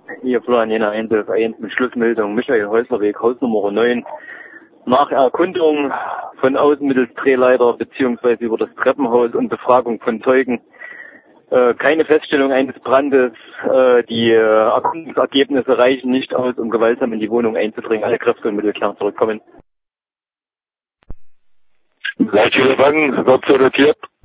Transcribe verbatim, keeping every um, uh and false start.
Hier Florian Jena eins elf eins mit Schlussmeldung Michael Häuslerweg, Hausnummer neun. Nach Erkundung von außen mittels Drehleiter beziehungsweise über das Treppenhaus und Befragung von Zeugen äh, keine Feststellung eines Brandes. Äh, die äh, Erkundungsergebnisse reichen nicht aus, um gewaltsam in die Wohnung einzudringen. Alle Kräfte und Mittel klar zurückkommen. Leitstelle Wagen wird sortiert.